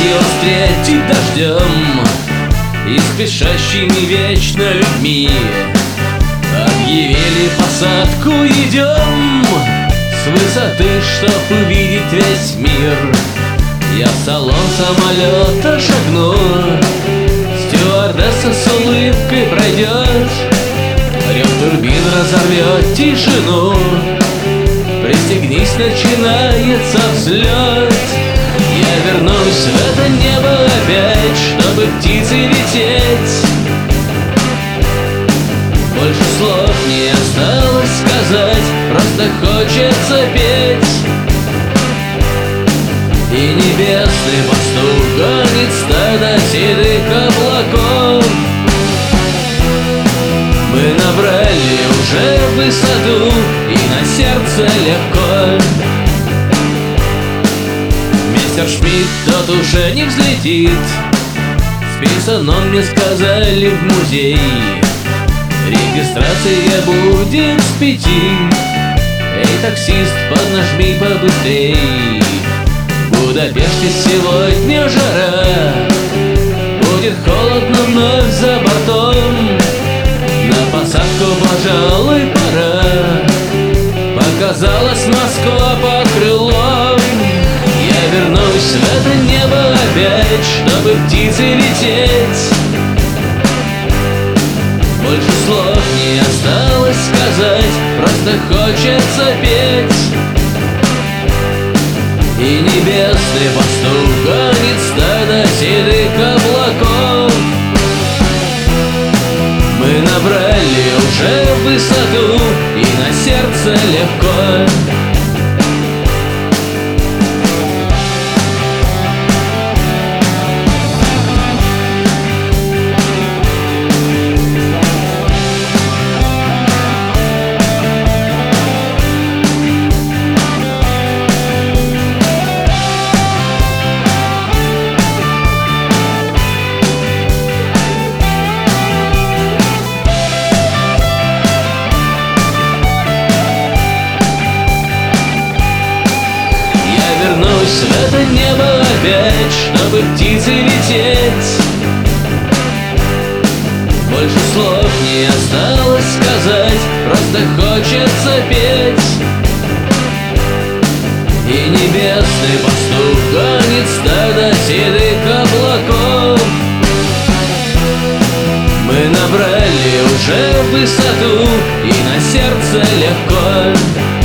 его встретить дождем и спешащими вечно людьми. Объявили посадку, идем с высоты, чтоб увидеть весь мир. Я в салон самолета шагну, стюардесса с улыбкой пройдет, рев турбин разорвет тишину. Пристегнись, начинается взлет. Я вернусь в это небо опять, чтобы птицей лететь. Больше слов не осталось сказать, просто хочется петь. И небесный пастух гонит стадо седых облаков. Мы набрали уже высоту, и на сердце легко. Мистер Шмидт, тот уже не взлетит, списан он, мне сказали, в музей. Регистрация будет с 5. Эй, таксист, поднажми побыстрей. В Будапеште сегодня жара, будет холодно вновь за бортом. На посадку, пожалуй, пора. Показалась Москва под крылом. Я вернусь в это небо опять, чтобы птицей лететь. Больше слов не осталось сказать, просто хочется петь. И небесный пастух гонит стадо седых облаков. Мы набрали уже высоту, и на сердце легко. В это небо опять, чтобы птицей лететь. Больше слов не осталось сказать, просто хочется петь. И небесный пастух гонит стадо седых облаков. Мы набрали уже высоту, и на сердце легко.